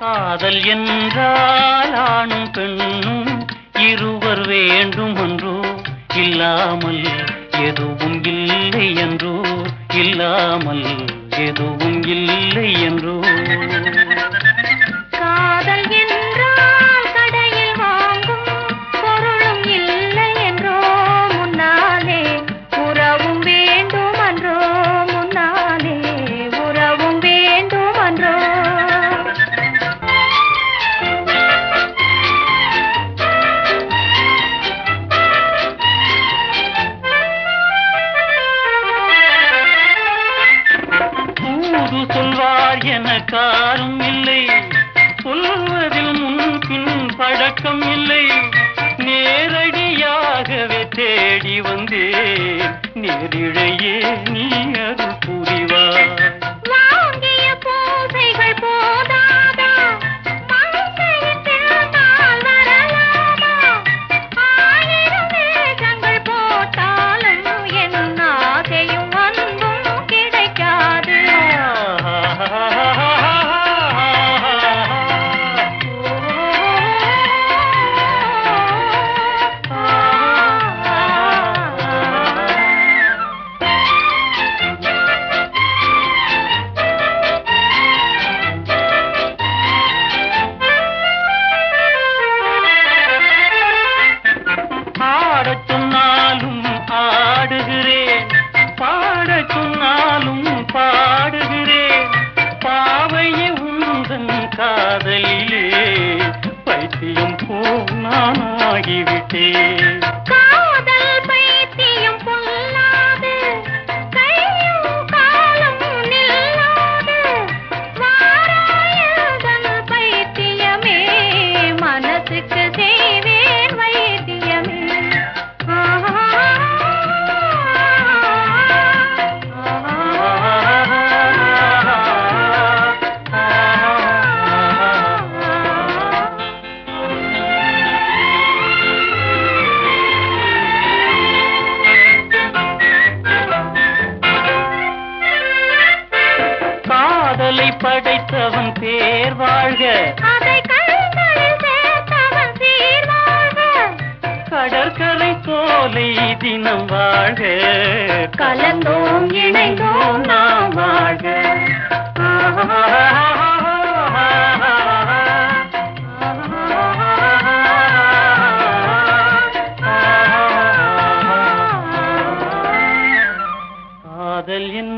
காதல் என்றால் ஆணும் பெண்ணும் இருவர் வேண்டும் என்றோ, இல்லாமல் எதுவும் இல்லை என்றோ, இல்லாமல் எதுவும் இல்லை என்றோ. காதல் என்றால் கடையில் வாங்கும் பொருளும் இல்லை என்றோ, முன்னாலே உறவும் வேண்டும் என்றோ, முன்னாலே உறவும் வேண்டும் என்றோ. தூது சொல்வார் எனக்காரும் இல்லை, சொல்வதில் முன்பின் பழக்கம் இல்லை. நேரடியாகவே தேடி வந்தேன், நேரிழையே நீ அருள் புரிவாய். வாங்கிய பூசைகள் போதாதா, மங்கையின் பின்னால் வரலாமா? ஆயிரம் வேஷங்கள் போட்டாலும் என் ஆசையும் அன்பும் கிடைக்காது. ஆடச் சொன்னாலும் ஆடுகிறேன், பாடச் சொன்னாலும் பாடுகிறேன். பாவையே உந்தன் காதலிலே பைத்தியம் போல் நான் ஆகிவிட்டேன். காதல் பைத்தியம் பொல்லாது, கையும் காலும் நில்லாது. வாராயதன் பைத்தியமே, மனசுக்கு செய்வேன் வைத்தியமே. காதலை படைத்தவன் பேர் வாழ்க, அதை கண்களில் சேர்த்தவன் சீர் வாழ்க. கடற்கரை சோலை தினம் வாழ்க, கலந்தோம் இணைந்தோம் நாம் வாழ்க. காதல்